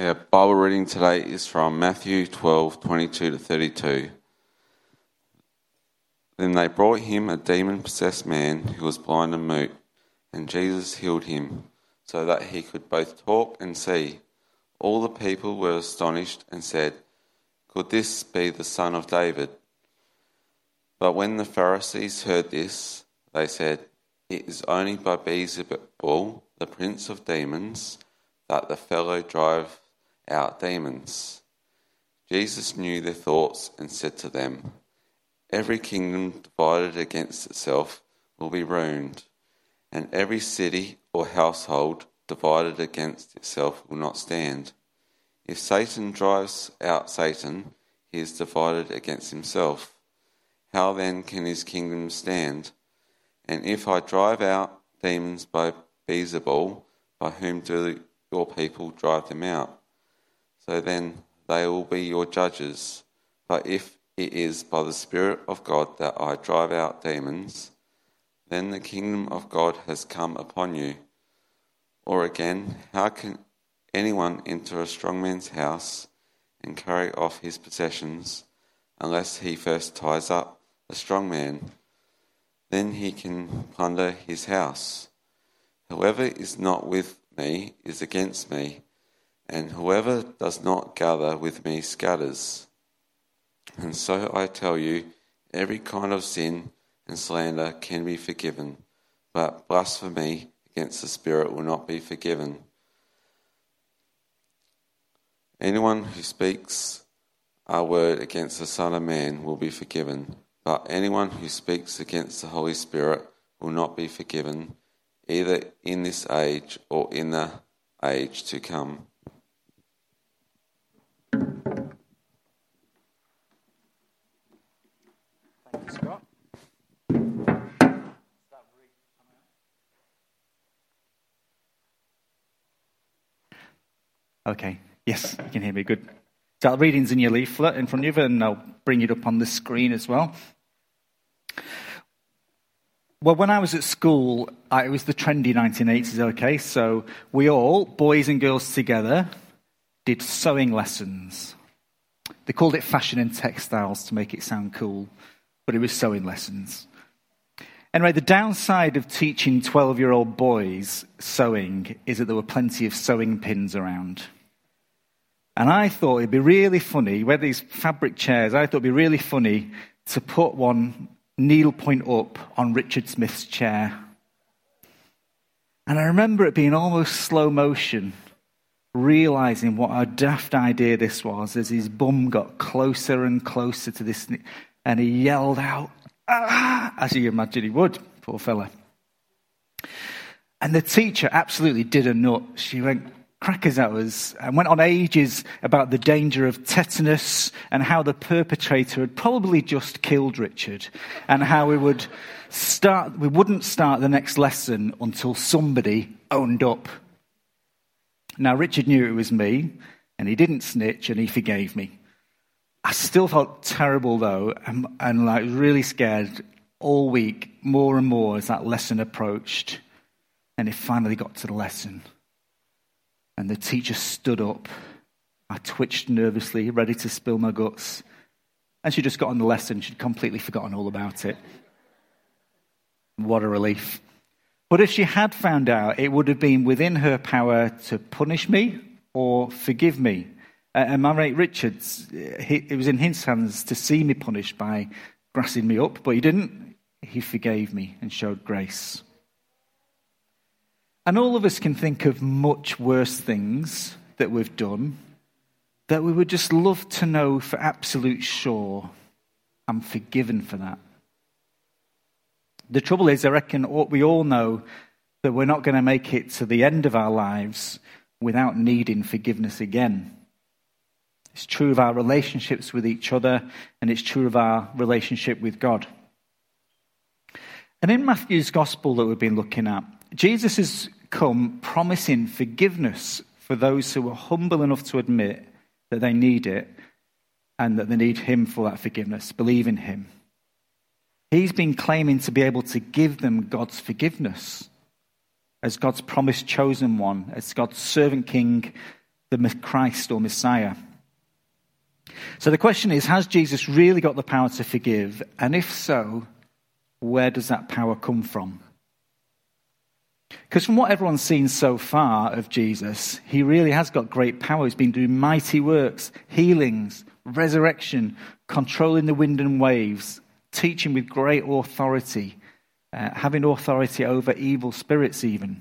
Our Bible reading today is from Matthew 12:22 to 32. Then they brought him a demon-possessed man who was blind and mute, and Jesus healed him, so that he could both talk and see. All the people were astonished and said, "Could this be the son of David?" But when the Pharisees heard this, they said, "It is only by Beelzebul, the prince of demons, that the fellow drive out demons." Jesus knew their thoughts and said to them, "Every kingdom divided against itself will be ruined, and every city or household divided against itself will not stand. If Satan drives out Satan, he is divided against himself. How then can his kingdom stand? And if I drive out demons by Beelzebul, by whom do your people drive them out? So then they will be your judges. But if it is by the Spirit of God that I drive out demons, then the kingdom of God has come upon you. Or again, how can anyone enter a strong man's house and carry off his possessions unless he first ties up the strong man? Then he can plunder his house. Whoever is not with me is against me, and whoever does not gather with me scatters. And so I tell you, every kind of sin and slander can be forgiven, but blasphemy against the Spirit will not be forgiven. Anyone who speaks a word against the Son of Man will be forgiven, but anyone who speaks against the Holy Spirit will not be forgiven, either in this age or in the age to come. Thank you, Scott. Okay, yes, you can hear me good. So that reading's in your leaflet in front of you, and I'll bring it up on the screen as well. Well, when I was at school, it was the trendy 1980s, okay? So we all, boys and girls together, did sewing lessons. They called it fashion and textiles to make it sound cool, but it was sewing lessons. Anyway, the downside of teaching 12-year-old boys sewing is that there were plenty of sewing pins around. And I thought it'd be really funny, we had these fabric chairs, I thought it'd be really funny to put one needlepoint up on Richard Smith's chair. And I remember it being almost slow motion, realising what a daft idea this was as his bum got closer and closer to this, and he yelled out, "Ah!" as you imagine he would, poor fella. And the teacher absolutely did a nut. She went crackers at us and went on ages about the danger of tetanus and how the perpetrator had probably just killed Richard and how we wouldn't start the next lesson until somebody owned up. Now, Richard knew it was me, and he didn't snitch, and he forgave me. I still felt terrible, though, and like really scared all week, more and more, as that lesson approached. And it finally got to the lesson. And the teacher stood up. I twitched nervously, ready to spill my guts. And she just got on the lesson. She'd completely forgotten all about it. What a relief. But if she had found out, it would have been within her power to punish me or forgive me. And my mate Richards, it was in his hands to see me punished by grassing me up, but he didn't. He forgave me and showed grace. And all of us can think of much worse things that we've done that we would just love to know for absolute sure, I'm forgiven for that. The trouble is, I reckon we all know that we're not going to make it to the end of our lives without needing forgiveness again. It's true of our relationships with each other, and it's true of our relationship with God. And in Matthew's gospel that we've been looking at, Jesus has come promising forgiveness for those who are humble enough to admit that they need it and that they need him for that forgiveness, believe in him. He's been claiming to be able to give them God's forgiveness as God's promised chosen one, as God's servant king, the Christ or Messiah. So the question is, has Jesus really got the power to forgive? And if so, where does that power come from? Because from what everyone's seen so far of Jesus, he really has got great power. He's been doing mighty works, healings, resurrection, controlling the wind and waves, teaching with great authority, having authority over evil spirits even.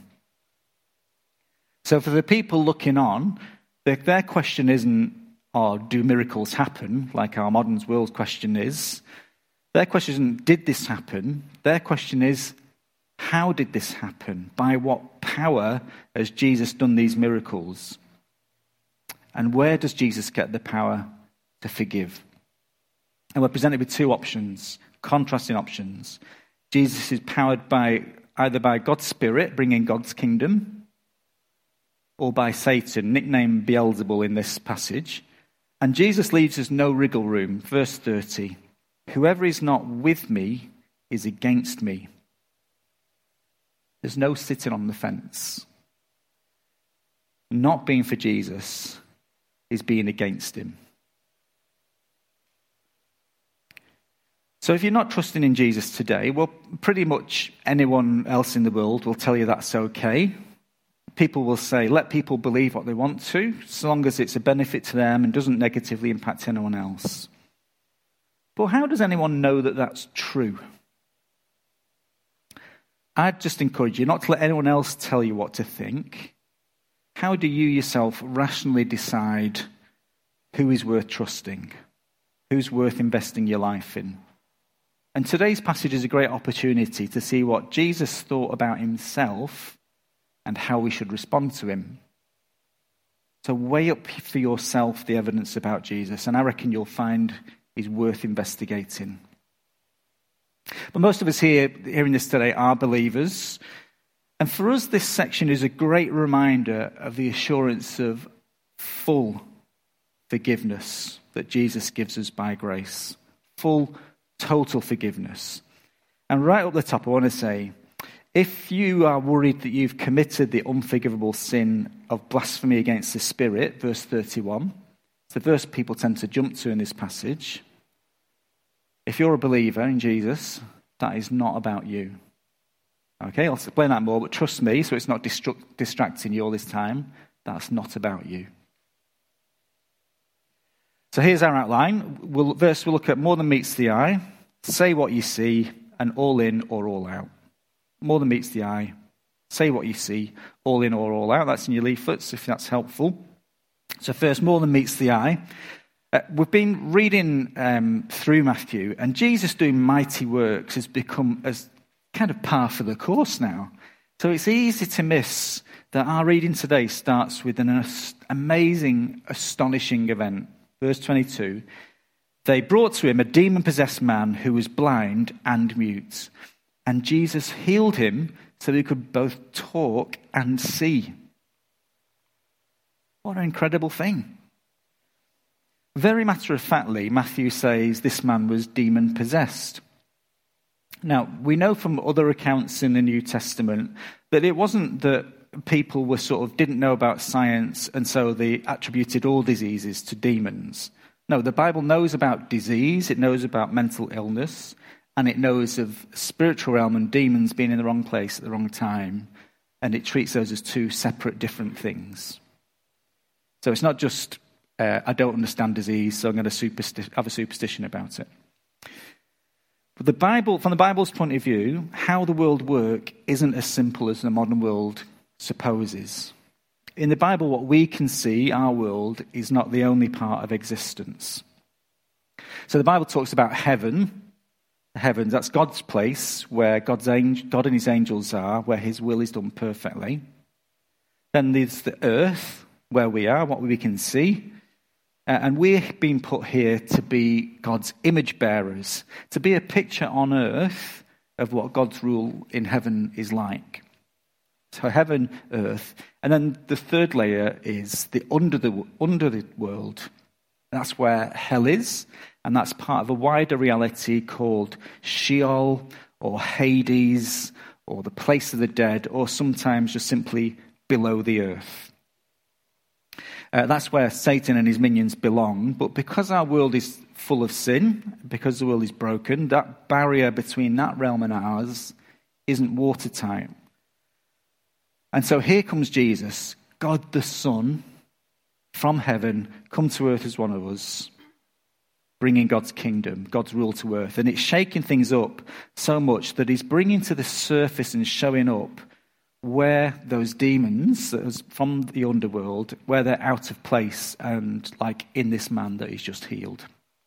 So for the people looking on, their question isn't, oh, do miracles happen, like our modern world's question is. Their question isn't, did this happen? Their question is, how did this happen? By what power has Jesus done these miracles? And where does Jesus get the power to forgive? And we're presented with two options, contrasting options. Jesus is powered either by God's Spirit, bringing God's kingdom, or by Satan, nicknamed Beelzebul in this passage. And Jesus leaves us no wriggle room. Verse 30, whoever is not with me is against me. There's no sitting on the fence. Not being for Jesus is being against him. So if you're not trusting in Jesus today, well, pretty much anyone else in the world will tell you that's okay. People will say, let people believe what they want to, so long as it's a benefit to them and doesn't negatively impact anyone else. But how does anyone know that that's true? I'd just encourage you not to let anyone else tell you what to think. How do you yourself rationally decide who is worth trusting, who's worth investing your life in? And today's passage is a great opportunity to see what Jesus thought about himself and how we should respond to him. So weigh up for yourself the evidence about Jesus, and I reckon you'll find he's worth investigating. But most of us here hearing this today are believers. And for us, this section is a great reminder of the assurance of full forgiveness that Jesus gives us by grace. Full, total forgiveness. And right up the top, I want to say, if you are worried that you've committed the unforgivable sin of blasphemy against the Spirit, verse 31, it's the verse people tend to jump to in this passage. If you're a believer in Jesus, that is not about you. Okay, I'll explain that more, but trust me, so it's not distracting you all this time, that's not about you. So here's our outline. We'll look at more than meets the eye, say what you see, and all in or all out. More than meets the eye, say what you see, all in or all out. That's in your leaflets, if that's helpful. So first, more than meets the eye. We've been reading through Matthew, and Jesus doing mighty works has become as kind of par for the course now. So it's easy to miss that our reading today starts with an amazing, astonishing event. Verse 22, they brought to him a demon-possessed man who was blind and mute, and Jesus healed him so he could both talk and see. What an incredible thing. Very matter-of-factly, Matthew says this man was demon-possessed. Now, we know from other accounts in the New Testament that it wasn't that people were didn't know about science and so they attributed all diseases to demons. No, the Bible knows about disease, it knows about mental illness, and it knows of spiritual realm and demons being in the wrong place at the wrong time, and it treats those as two separate, different things. So it's not just I don't understand disease, so I'm going to have a superstition about it. But from the Bible's point of view, how the world works isn't as simple as the modern world supposes. In the Bible, what we can see, our world, is not the only part of existence. So the Bible talks about heaven. The heavens, that's God's place, where God and his angels are, where his will is done perfectly. Then there's the earth, where we are, what we can see. And we've been put here to be God's image bearers, to be a picture on earth of what God's rule in heaven is like. So heaven, earth. And then the third layer is the under the world. That's where hell is, and that's part of a wider reality called Sheol or Hades or the place of the dead, or sometimes just simply below the earth. That's where Satan and his minions belong. But because our world is full of sin, because the world is broken, that barrier between that realm and ours isn't watertight. And so here comes Jesus, God the Son, from heaven, come to earth as one of us, bringing God's kingdom, God's rule to earth. And it's shaking things up so much that he's bringing to the surface and showing up where those demons from the underworld, where they're out of place, and like in this man that he's just healed.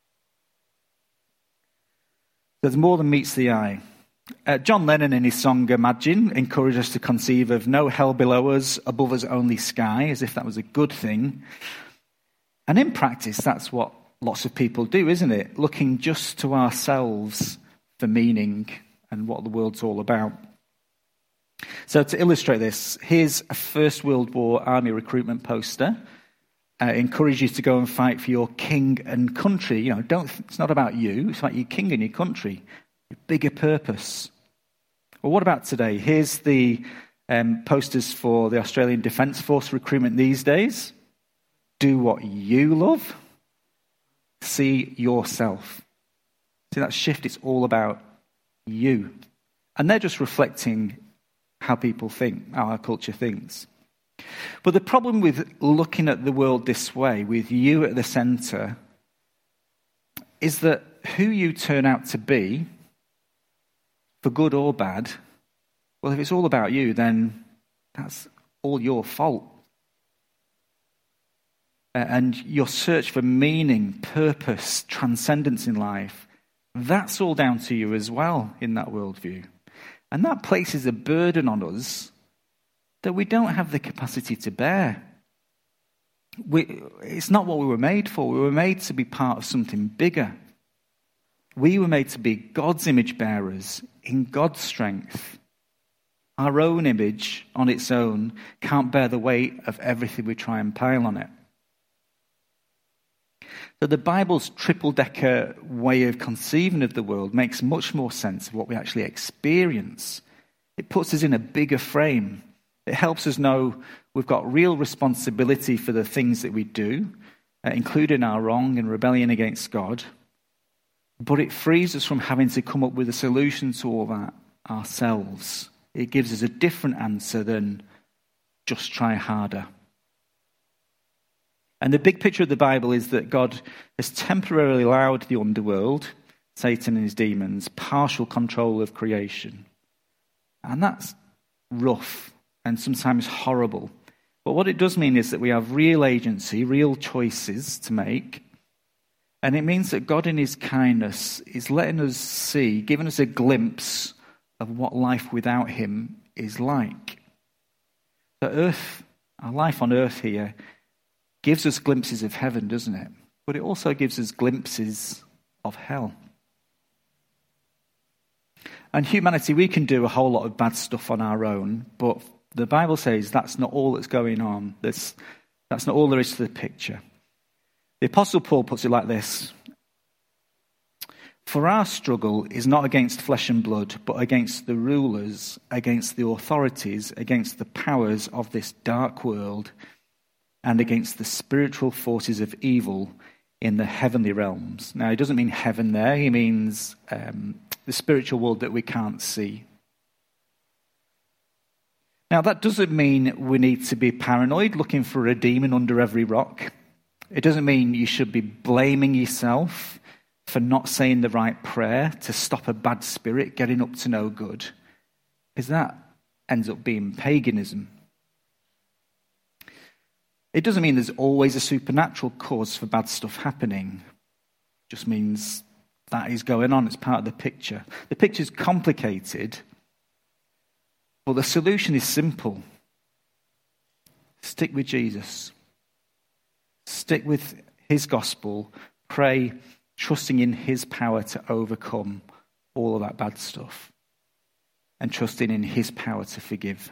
There's more than meets the eye. John Lennon in his song Imagine encouraged us to conceive of no hell below us, above us only sky, as if that was a good thing. And in practice, that's what lots of people do, isn't it? Looking just to ourselves for meaning and what the world's all about. So to illustrate this, here's a First World War army recruitment poster. Encourage you to go and fight for your king and country. It's not about you, it's about your king and your country. Your bigger purpose. Well, what about today? Here's the posters for the Australian Defence Force recruitment these days. Do what you love. See yourself. See that shift? It's all about you. And they're just reflecting how people think, how our culture thinks. But the problem with looking at the world this way, with you at the centre, is that who you turn out to be, for good or bad, well, if it's all about you, then that's all your fault. And your search for meaning, purpose, transcendence in life, that's all down to you as well in that worldview. And that places a burden on us that we don't have the capacity to bear. It's not what we were made for. We were made to be part of something bigger. We were made to be God's image bearers in God's strength. Our own image on its own can't bear the weight of everything we try and pile on it. So the Bible's triple-decker way of conceiving of the world makes much more sense of what we actually experience. It puts us in a bigger frame. It helps us know we've got real responsibility for the things that we do, including our wrong and rebellion against God. But it frees us from having to come up with a solution to all that ourselves. It gives us a different answer than just try harder. And the big picture of the Bible is that God has temporarily allowed the underworld, Satan and his demons, partial control of creation. And that's rough and sometimes horrible. But what it does mean is that we have real agency, real choices to make. And it means that God in his kindness is letting us see, giving us a glimpse of what life without him is like. The earth, our life on earth here, gives us glimpses of heaven, doesn't it? But it also gives us glimpses of hell. And humanity, we can do a whole lot of bad stuff on our own, but the Bible says that's not all that's going on. That's not all there is to the picture. The Apostle Paul puts it like this: "For our struggle is not against flesh and blood, but against the rulers, against the authorities, against the powers of this dark world, and against the spiritual forces of evil in the heavenly realms." Now, he doesn't mean heaven there. He means the spiritual world that we can't see. Now, that doesn't mean we need to be paranoid, looking for a demon under every rock. It doesn't mean you should be blaming yourself for not saying the right prayer to stop a bad spirit getting up to no good, because that ends up being paganism. It doesn't mean there's always a supernatural cause for bad stuff happening. It just means that is going on. It's part of the picture. The picture's complicated, but the solution is simple. Stick with Jesus. Stick with his gospel. Pray, trusting in his power to overcome all of that bad stuff, and trusting in his power to forgive.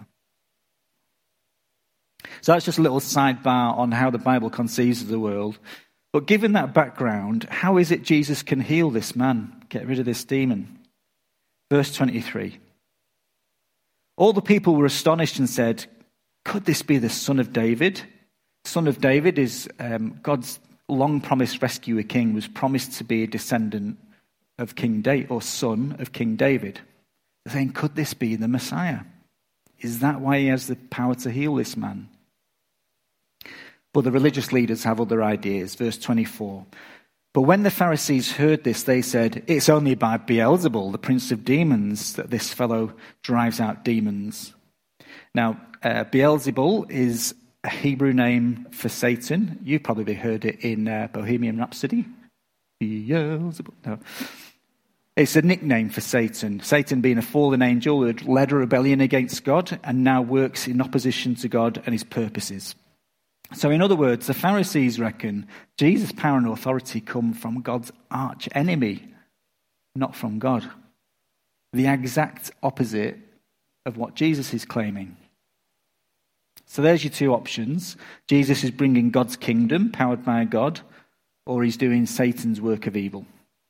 So that's just a little sidebar on how the Bible conceives of the world. But given that background, how is it Jesus can heal this man, get rid of this demon? Verse 23. "All the people were astonished and said, 'Could this be the son of David?' son of David, is God's long-promised rescuer king, was promised to be a descendant of King David, or son of King David. They're saying, could this be the Messiah? Is that why he has the power to heal this man? But the religious leaders have other ideas. Verse 24. But when the Pharisees heard this, they said, it's only by Beelzebul, the prince of demons, that this fellow drives out demons. Now, Beelzebul is a Hebrew name for Satan. You've probably heard it in Bohemian Rhapsody. Beelzebul. No. It's a nickname for Satan. Satan being a fallen angel who had led a rebellion against God and now works in opposition to God and his purposes. So in other words, the Pharisees reckon Jesus' power and authority come from God's arch enemy, not from God. The exact opposite of what Jesus is claiming. So there's your two options. Jesus is bringing God's kingdom, powered by God, or he's doing Satan's work of evil.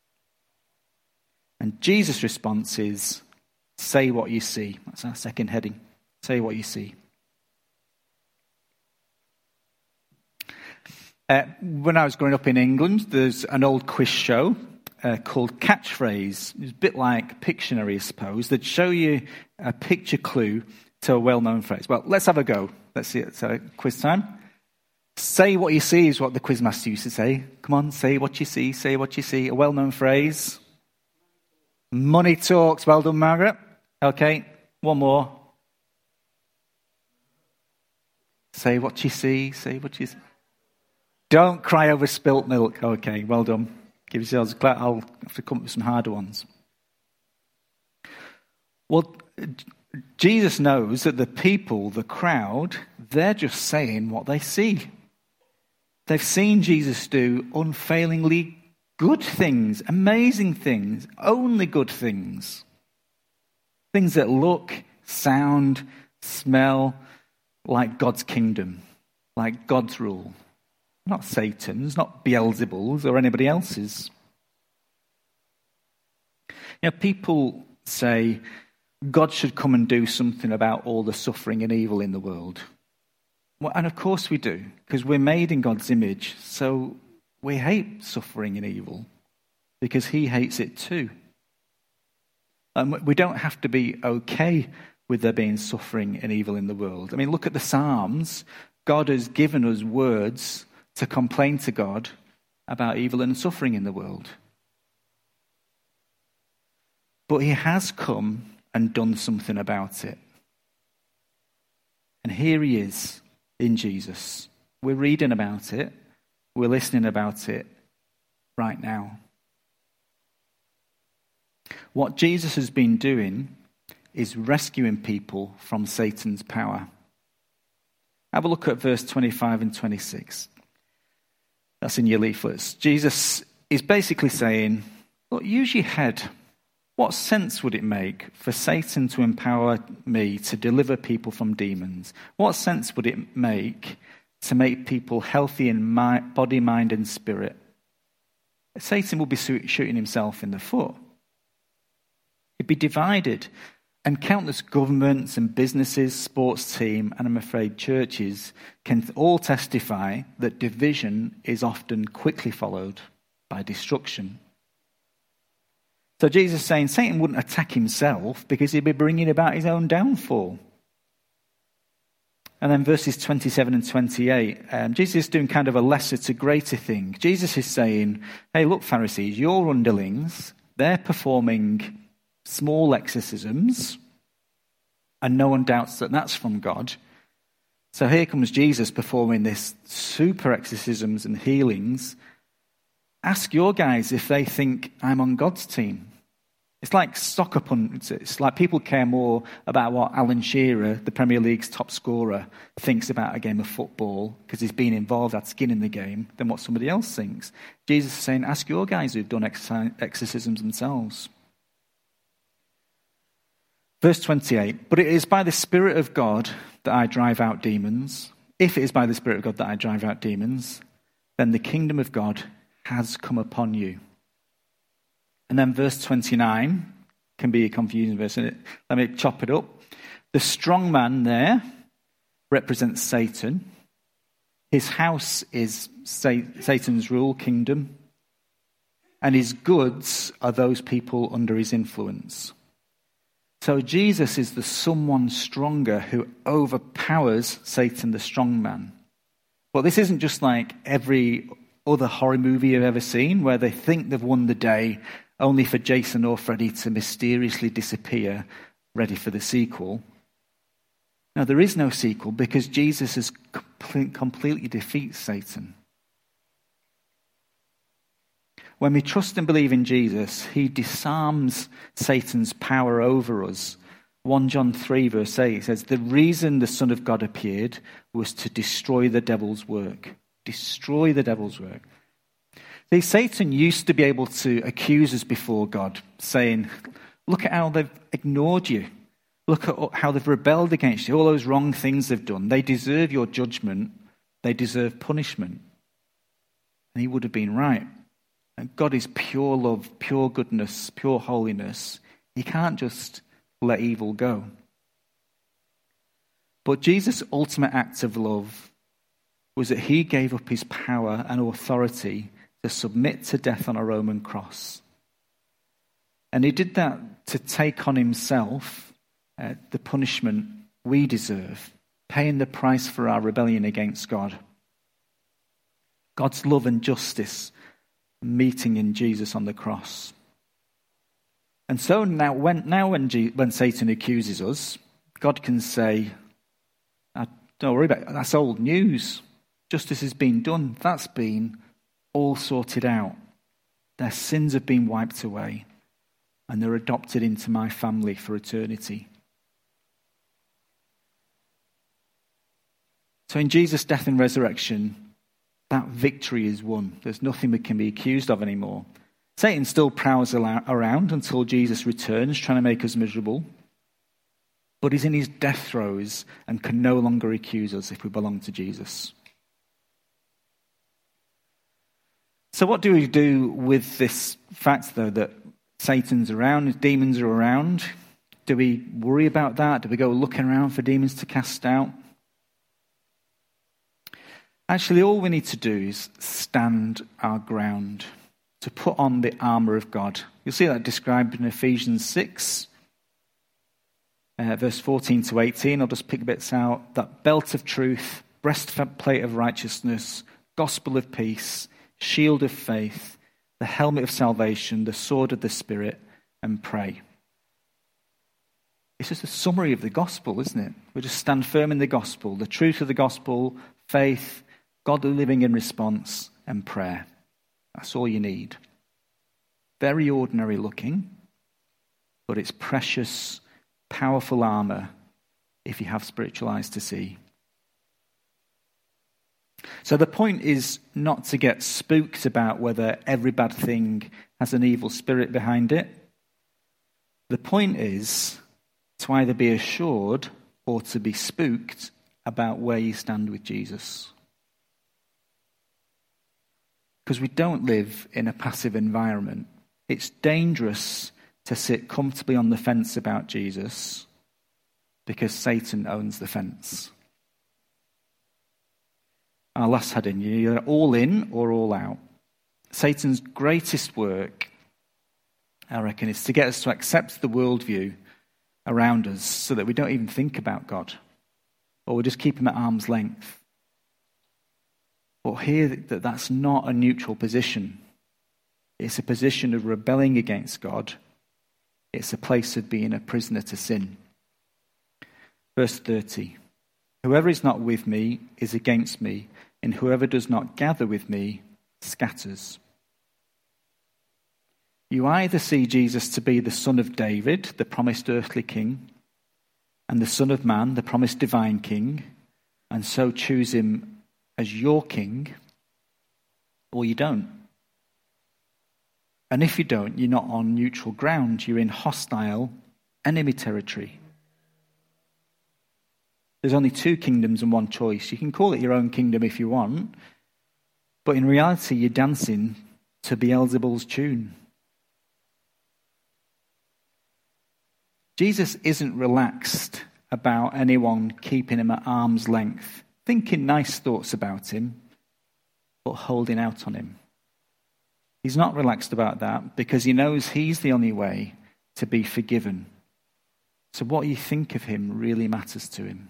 And Jesus' response is, say what you see. That's our second heading. Say what you see. When I was growing up in England, there's an old quiz show called Catchphrase. It's a bit like Pictionary, I suppose. They'd show you a picture clue to a well-known phrase. Well, let's have a go. Let's see it. So, quiz time. Say what you see is what the quizmaster used to say. Come on, say what you see, say what you see. A well-known phrase. Money talks. Well done, Margaret. Okay, one more. Say what you see, say what you see. Don't cry over spilt milk. Okay, well done. Give yourselves a clap. I'll have to come up with some harder ones. Well, Jesus knows that the people, the crowd, they're just saying what they see. They've seen Jesus do unfailingly good things, amazing things, only good things. Things that look, sound, smell like God's kingdom, like God's rule. Not Satan's, not Beelzebul's or anybody else's. You know, people say God should come and do something about all the suffering and evil in the world. Well, and of course we do, because we're made in God's image, so we hate suffering and evil, because he hates it too. And we don't have to be okay with there being suffering and evil in the world. I mean, look at the Psalms. God has given us words to complain to God about evil and suffering in the world. But he has come and done something about it. And here he is in Jesus. We're reading about it. We're listening about it right now. What Jesus has been doing is rescuing people from Satan's power. Have a look at verse 25 and 26. That's in your leaflets. Jesus is basically saying, look, use your head. What sense would it make for Satan to empower me to deliver people from demons? What sense would it make to make people healthy in body, mind, and spirit? Satan will be shooting himself in the foot. He'd be divided. And countless governments and businesses, sports team, and I'm afraid churches can all testify that division is often quickly followed by destruction. So Jesus is saying Satan wouldn't attack himself because he'd be bringing about his own downfall. And then verses 27 and 28, Jesus is doing kind of a lesser to greater thing. Jesus is saying, hey, look, Pharisees, your underlings, they're performing small exorcisms, and no one doubts that that's from God. So here comes Jesus performing this super exorcisms and healings. Ask your guys if they think I'm on God's team. It's like soccer pundits. It's like people care more about what Alan Shearer, the Premier League's top scorer, thinks about a game of football because he's been involved, had skin in the game, than what somebody else thinks. Jesus is saying, ask your guys who've done exorcisms themselves. Verse 28, but it is by the Spirit of God that I drive out demons. If it is by the Spirit of God that I drive out demons, then the kingdom of God has come upon you. And then verse 29 can be a confusing verse, isn't it? Let me chop it up. The strong man there represents Satan. His house is Satan's rule kingdom, and his goods are those people under his influence. So Jesus is the someone stronger who overpowers Satan, the strong man. But this isn't just like every other horror movie you've ever seen, where they think they've won the day only for Jason or Freddy to mysteriously disappear, ready for the sequel. Now, there is no sequel because Jesus has completely defeated Satan. When we trust and believe in Jesus, he disarms Satan's power over us. 1 John 3 verse 8 says, the reason the Son of God appeared was to destroy the devil's work. Destroy the devil's work. See, Satan used to be able to accuse us before God, saying, look at how they've ignored you. Look at how they've rebelled against you, all those wrong things they've done. They deserve your judgment. They deserve punishment. And he would have been right. And God is pure love, pure goodness, pure holiness. He can't just let evil go. But Jesus' ultimate act of love was that he gave up his power and authority to submit to death on a Roman cross. And he did that to take on himself the punishment we deserve, paying the price for our rebellion against God. God's love and justice meeting in Jesus on the cross. And so now when Satan accuses us, God can say, don't worry about it, that's old news. Justice has been done. That's been all sorted out. Their sins have been wiped away, and they're adopted into my family for eternity. So in Jesus' death and resurrection, that victory is won. There's nothing we can be accused of anymore. Satan still prowls around until Jesus returns, trying to make us miserable. But he's in his death throes and can no longer accuse us if we belong to Jesus. So what do we do with this fact, though, that Satan's around, demons are around? Do we worry about that? Do we go looking around for demons to cast out? Actually, all we need to do is stand our ground, to put on the armour of God. You'll see that described in Ephesians 6, verse 14 to 18. I'll just pick bits out. That belt of truth, breastplate of righteousness, gospel of peace, shield of faith, the helmet of salvation, the sword of the Spirit, and pray. It's just a summary of the gospel, isn't it? We just stand firm in the gospel, the truth of the gospel, faith, godly living in response, and prayer. That's all you need. Very ordinary looking, but it's precious, powerful armour if you have spiritual eyes to see. So the point is not to get spooked about whether every bad thing has an evil spirit behind it. The point is to either be assured or to be spooked about where you stand with Jesus. Because we don't live in a passive environment. It's dangerous to sit comfortably on the fence about Jesus because Satan owns the fence. Our last heading, you're either all in or all out. Satan's greatest work, I reckon, is to get us to accept the worldview around us so that we don't even think about God, or we just keep him at arm's length. But here, that's not a neutral position. It's a position of rebelling against God. It's a place of being a prisoner to sin. Verse 30. Whoever is not with me is against me, and whoever does not gather with me scatters. You either see Jesus to be the Son of David, the promised earthly king, and the Son of Man, the promised divine king, and so choose him as your king, or you don't. And if you don't, you're not on neutral ground. You're in hostile, enemy territory. There's only two kingdoms and one choice. You can call it your own kingdom if you want, but in reality, you're dancing to Beelzebul's tune. Jesus isn't relaxed about anyone keeping him at arm's length thinking nice thoughts about him, but holding out on him. He's not relaxed about that because he knows he's the only way to be forgiven. So what you think of him really matters to him.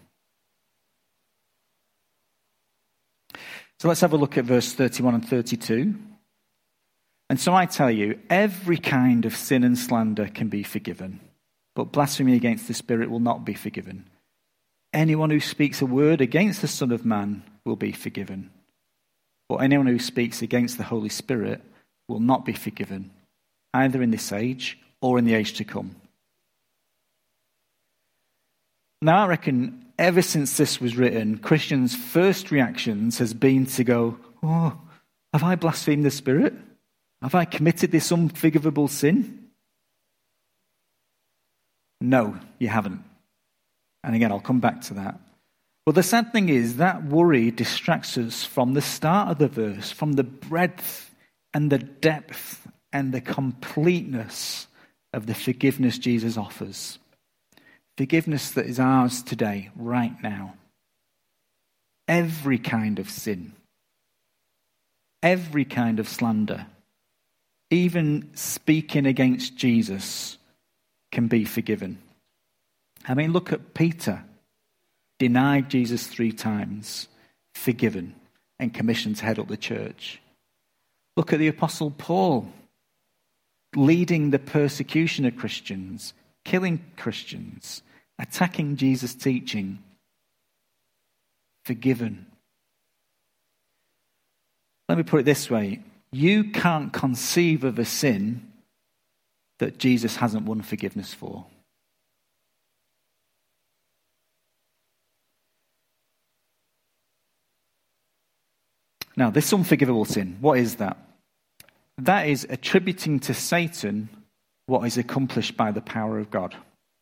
So let's have a look at verse 31 and 32. And so I tell you, every kind of sin and slander can be forgiven, but blasphemy against the Spirit will not be forgiven. Anyone who speaks a word against the Son of Man will be forgiven. But anyone who speaks against the Holy Spirit will not be forgiven, either in this age or in the age to come. Now, I reckon ever since this was written, Christians' first reactions has been to go, oh, have I blasphemed the Spirit? Have I committed this unforgivable sin? No, you haven't. And again, I'll come back to that. But the sad thing is that worry distracts us from the start of the verse, from the breadth and the depth and the completeness of the forgiveness Jesus offers. Forgiveness that is ours today, right now. Every kind of sin, every kind of slander, even speaking against Jesus can be forgiven. I mean, look at Peter. Denied Jesus 3 times, forgiven, and commissioned to head up the church. Look at the Apostle Paul, leading the persecution of Christians, killing Christians, attacking Jesus' teaching, forgiven. Let me put it this way. You can't conceive of a sin that Jesus hasn't won forgiveness for. Now, this unforgivable sin, what is that? That is attributing to Satan what is accomplished by the power of God.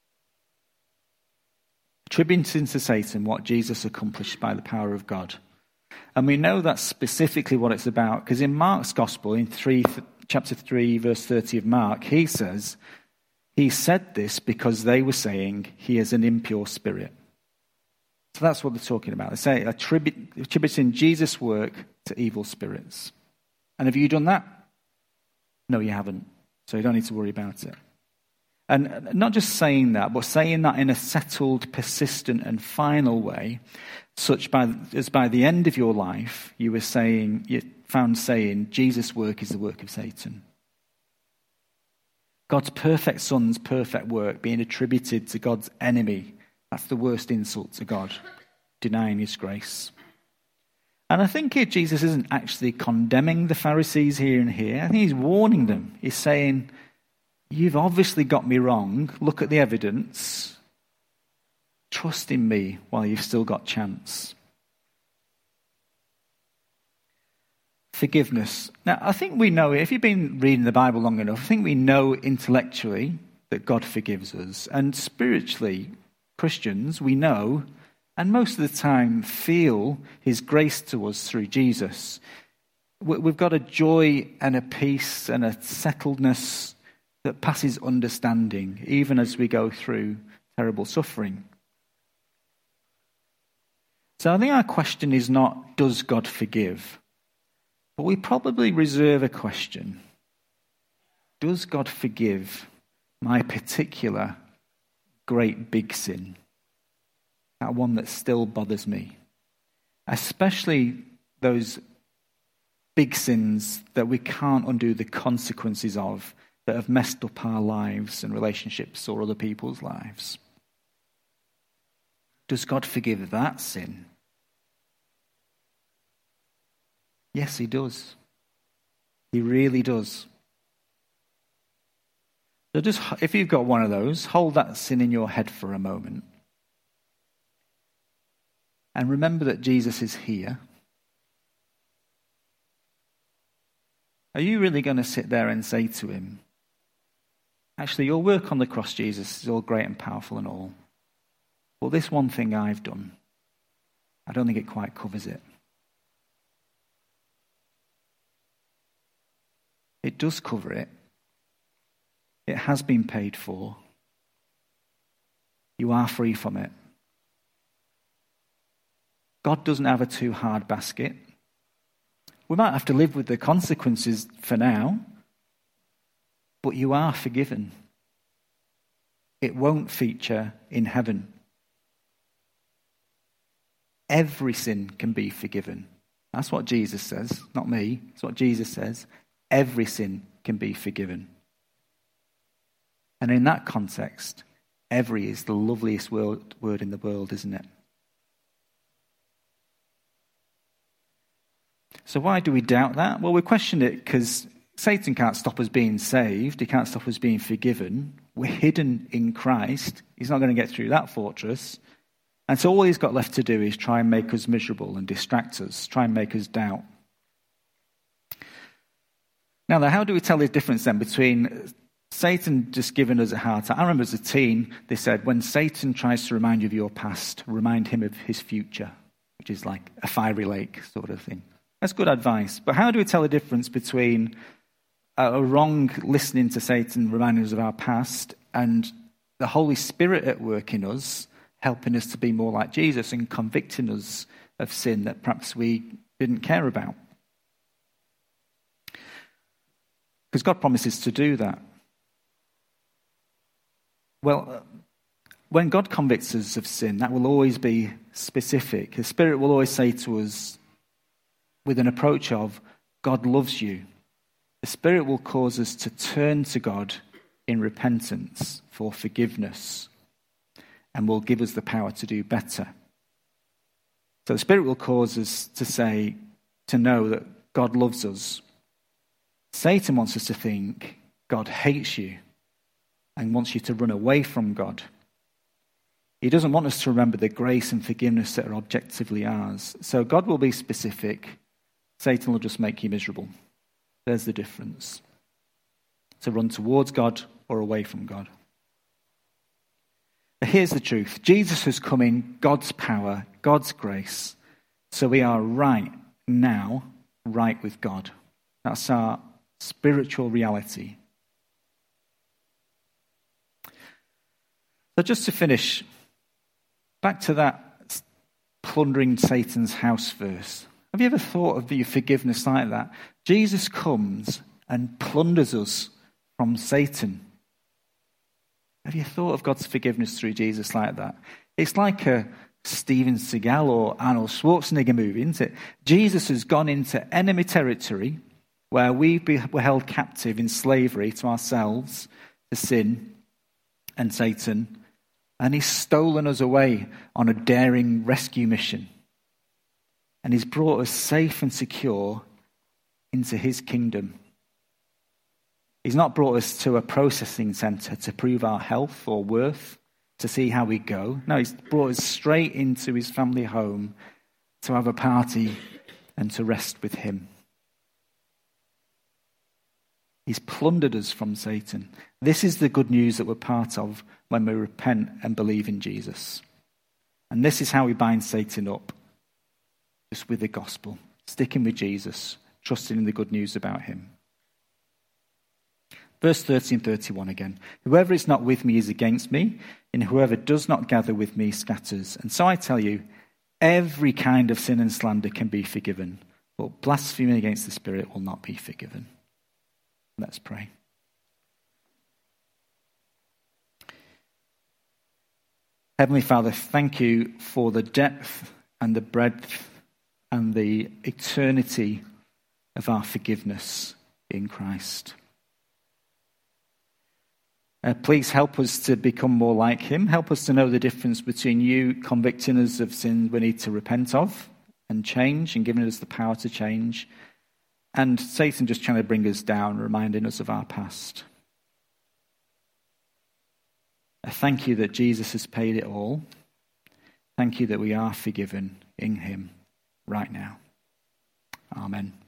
Attributing to Satan what Jesus accomplished by the power of God. And we know that's specifically what it's about, because in Mark's Gospel, in chapter 3, verse 30 of Mark, he says, he said this because they were saying he is an impure spirit. So that's what they're talking about. They say attributing Jesus' work to evil spirits. And have you done that? No, you haven't. So you don't need to worry about it. And not just saying that, but saying that in a settled, persistent, and final way, such as by the end of your life, you found saying Jesus' work is the work of Satan. God's perfect Son's perfect work being attributed to God's enemy. That's the worst insult to God, denying his grace. And I think here Jesus isn't actually condemning the Pharisees here and here. I think he's warning them. He's saying, you've obviously got me wrong. Look at the evidence. Trust in me while you've still got chance. Forgiveness. Now, I think we know, if you've been reading the Bible long enough, I think we know intellectually that God forgives us. And spiritually, Christians, we know, and most of the time feel his grace to us through Jesus. We've got a joy and a peace and a settledness that passes understanding, even as we go through terrible suffering. So I think our question is not, does God forgive? But we probably reserve a question. Does God forgive my particular great big sin? That one that still bothers me. Especially those big sins that we can't undo the consequences of, that have messed up our lives and relationships or other people's lives. Does God forgive that sin? Yes, he does. He really does. So just, if you've got one of those, hold that sin in your head for a moment. And remember that Jesus is here. Are you really going to sit there and say to him, actually, your work on the cross, Jesus, is all great and powerful and all. Well, this one thing I've done, I don't think it quite covers it. It does cover it. It has been paid for. You are free from it. God doesn't have a too hard basket. We might have to live with the consequences for now, but you are forgiven. It won't feature in heaven. Every sin can be forgiven. That's what Jesus says, not me. It's what Jesus says. Every sin can be forgiven. And in that context, every is the loveliest word in the world, isn't it? So why do we doubt that? Well, we question it because Satan can't stop us being saved. He can't stop us being forgiven. We're hidden in Christ. He's not going to get through that fortress. And so all he's got left to do is try and make us miserable and distract us, try and make us doubt. Now, how do we tell the difference then between Satan just giving us a hard time? I remember as a teen, they said, when Satan tries to remind you of your past, remind him of his future, which is like a fiery lake sort of thing. That's good advice. But how do we tell the difference between a wrong listening to Satan reminding us of our past and the Holy Spirit at work in us, helping us to be more like Jesus and convicting us of sin that perhaps we didn't care about? Because God promises to do that. Well, when God convicts us of sin, that will always be specific. The Spirit will always say to us with an approach of, God loves you. The Spirit will cause us to turn to God in repentance for forgiveness and will give us the power to do better. So the Spirit will cause us to know that God loves us. Satan wants us to think God hates you and wants you to run away from God. He doesn't want us to remember the grace and forgiveness that are objectively ours. So God will be specific. Satan will just make you miserable. There's the difference. To run towards God or away from God. But here's the truth. Jesus has come in God's power, God's grace. So we are right now, right with God. That's our spiritual reality. So just to finish, back to that plundering Satan's house verse. Have you ever thought of your forgiveness like that? Jesus comes and plunders us from Satan. Have you thought of God's forgiveness through Jesus like that? It's like a Steven Seagal or Arnold Schwarzenegger movie, isn't it? Jesus has gone into enemy territory where we were held captive in slavery to ourselves, to sin and Satan, and he's stolen us away on a daring rescue mission. And he's brought us safe and secure into his kingdom. He's not brought us to a processing centre to prove our health or worth, to see how we go. No, he's brought us straight into his family home to have a party and to rest with him. He's plundered us from Satan. This is the good news that we're part of when we repent and believe in Jesus. And this is how we bind Satan up. Just with the gospel, sticking with Jesus, trusting in the good news about him. Verse 30 and 31 again. Whoever is not with me is against me, and whoever does not gather with me scatters. And so I tell you, every kind of sin and slander can be forgiven, but blasphemy against the Spirit will not be forgiven. Let's pray. Heavenly Father, thank you for the depth and the breadth and the eternity of our forgiveness in Christ. Please help us to become more like him. Help us to know the difference between you convicting us of sin we need to repent of and change and giving us the power to change, and Satan just trying to bring us down, reminding us of our past. I thank you that Jesus has paid it all. Thank you that we are forgiven in him right now. Amen.